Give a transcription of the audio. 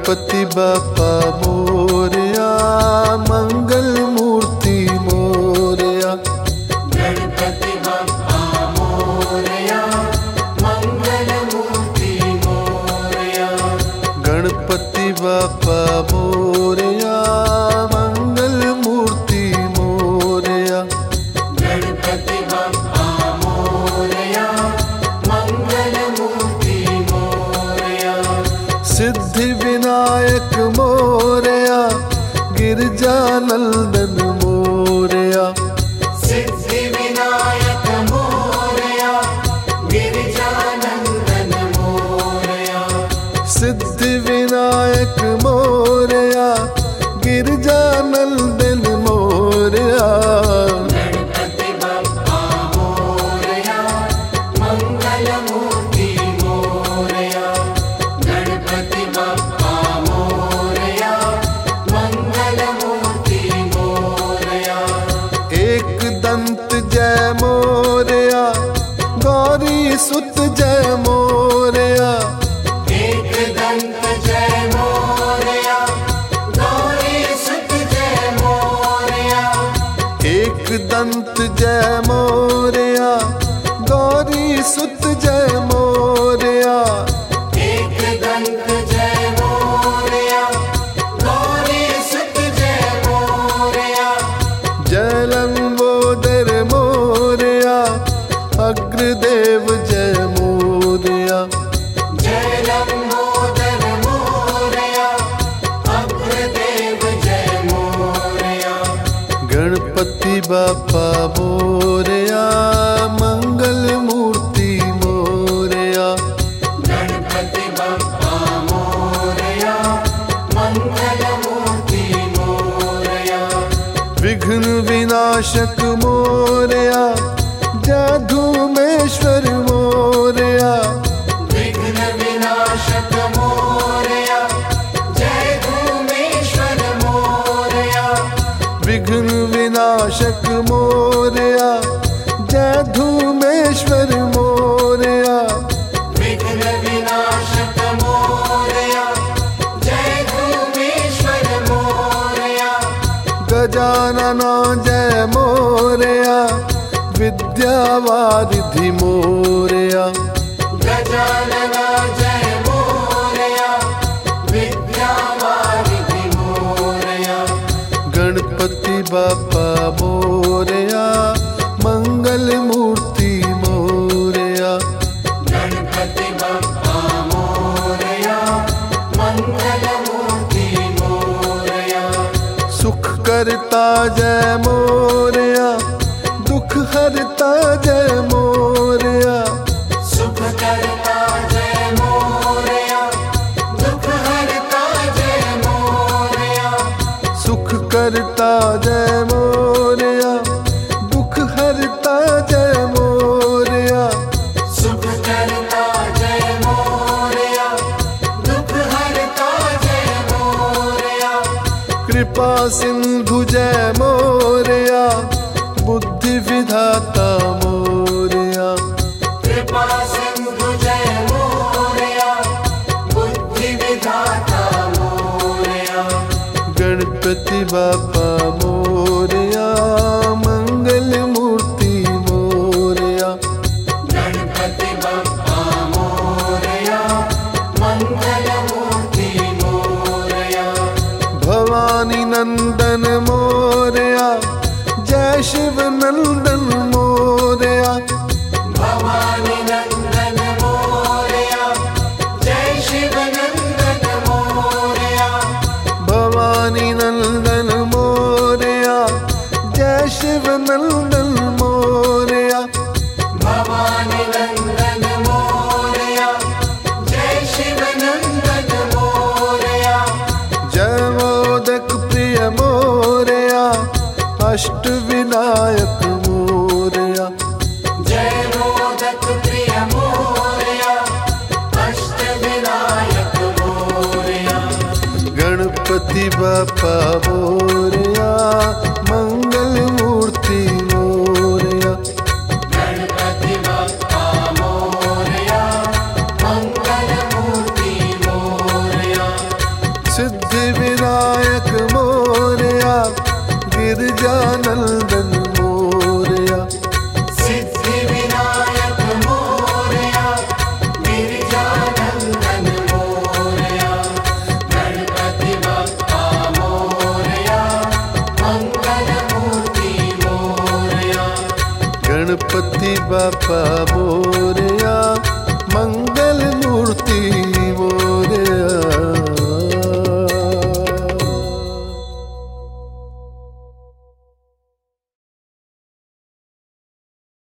गणपति बापा मोरया, मंगल मूर्ति मोरया। गणपति बाप्पा मोरया, मंगल मूर्ति मोरया। गणपति बापा मोरया, मंगल मूर्ति मोरया। गणपति बाप्पा मोरया, मंगल मूर्ति मोरया। सिद्धि विनायक मोरया, गिरजानंदन मोरया। सिद्धि विनायक मोरया, गिरिजानंदन मोरया। सिद्धि विनायक मोरया, गिरजानंदन मोरया। गणपति बाप्पा मोरया, मंगल मूर्ति मोरया। गणपति बाप्पा मोरया, मंगल मूर्ति मोरया। एक दंत जय मोरया, गौरी सुत जय मोरया। एक दंत जय मोरया, गौरी सुत जय मोरया। एक दंत जय मोरया, गौरी सुत जय मोरया। एक दंत जय मोरया, गौरी सुत जय मोरया। जय लंबोदर मोरया, अग्रदेव जय मोरया। जय लंबोदर मोरया, अग्रदेव जय मोरया। गणपति बापा मोरया, मंगल मूर्ति मोरया। गणपति बाप्पा मोरया, मंगल मूर्ति मोरया। विघ्न विनाशक मोरया, जाधूमेश्वर मोरया। विघ्न विनाशक मोरया, जय धूमेश्वर मोरया। विघ्न विनाशक मोरया, जय धूमेश्वर मोरया। विघ्न विनाशक मोरया, जय धूमेश्वर मोरया। गजानना जय मोरया, विद्यावारिधि मोरया। गजानना जय मोरया, विद्यावारिधि मोरया। गणपति बापा मोरया, मंगल मूर्ति मोरया। गणपति बाप्पा मोरया, मंगल मूर्ति मोरया। सुख करता जय मोरया, दुख हरता जय मोरया। सुख करता जय मोरया, दुख हरता जय मोरया। सुख करता जय मोरया, दुख हरता जय मोरया। सुख करता जय मोरया, दुख हरता जय मोरया। कृपा सिंधु जय मोरया, बुद्धि विधाता मोरया। कृपा सिंधु जय मोरया, बुद्धि विधाता मोरया। गणपति बापा मोरया, मंगल मूर्ति मोरया। गणपति बाप्पा मोरया, मंगल मूर्ति मोरया। भवानी नंदन मोरया, जय शिव नंदन मोरया। भवानी नंदन मोरया, जय शिव नंदन मोरया। भवानी नंदन मोरया, जय शिव नंदन मोरया। भवानी नंदन मोरया, जय शिव नंदन मोरया। जय मोदक प्रिय मोरया, अष्ट विनायक मोरया। जय मोदक प्रिय मोरया, अष्ट विनायक मोरया। गणपति बापा मोरया, मंगल मूर्ति मोरया। गणपति बाप्पा मोरया, मंगल मूर्ति मोरया। गिरजानंदन मोरया। सिद्धि विनायक मोरया, गिरिजानंदन मोरया। गणपति बप्पा मोरया, मंगल मूर्ति मोरया। गणपति बापा मोरया,